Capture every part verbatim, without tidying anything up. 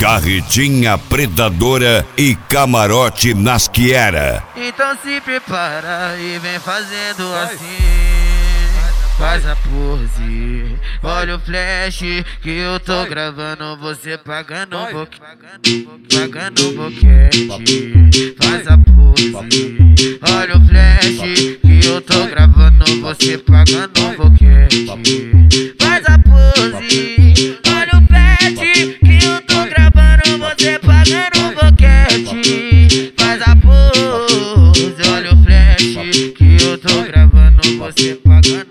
Carretinha predadora e camarote nas quiera. Então se prepara e vem fazendo assim. Faz a pose, olha o flash que eu tô gravando, você pagando um boquete, pagando um boquete. Faz a pose, olha o flash que eu tô gravando, você pagando um boquete. Faz a pose, olha o flash que eu tô gravando, você pagando um boquete. Faz a pose, olha o flash que eu tô gravando, você pagando.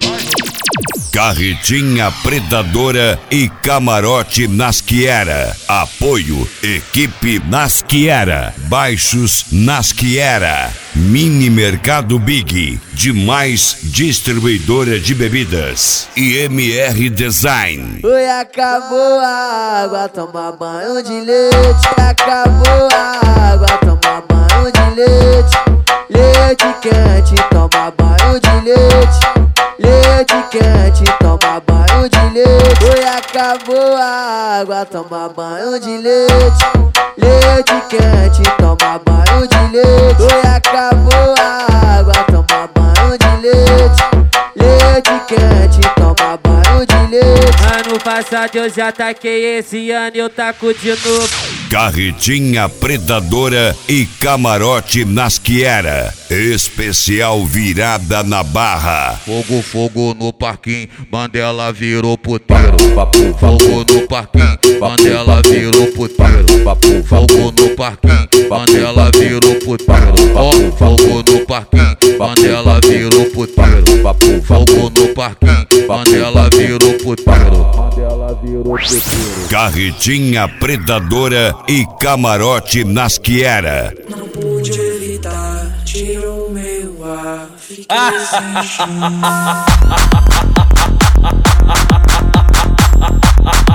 Carretinha predadora e camarote nas quiera. Apoio equipe nas quiera. Baixos nas quiera. Mini Mercado Big. Demais distribuidora de bebidas. E M R Design. Oi, acabou a água, toma banho de leite. Acabou a água, toma banho de leite. Leite quente, toma banho de leite. Leite quente, toma banho de leite. Oi, acabou a água, toma banho de leite. Leite quente, toma banho de leite. Oi, acabou a água, toma banho de leite. Leite quente, toma banho de leite. Ano passado eu já taquei, esse ano eu taco de novo. Carretinha predadora e camarote nas quiera. Especial virada na barra. Fogo, fogo no parquinho, Mandela virou puteiro. Fogo no parquinho, Mandela virou puteiro. Fogo no parquinho, Mandela virou puteiro. Ó, fogo no parquinho, Mandela virou puteiro. Fogo no parquinho, Mandela virou puteiro. Mandela virou puteiro. Carretinha predadora e camarote nas quiera. Não pude evitar, tirou meu ar, fiquei sem chão.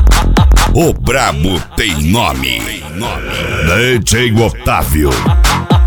O brabo tem nome. D J Otávio.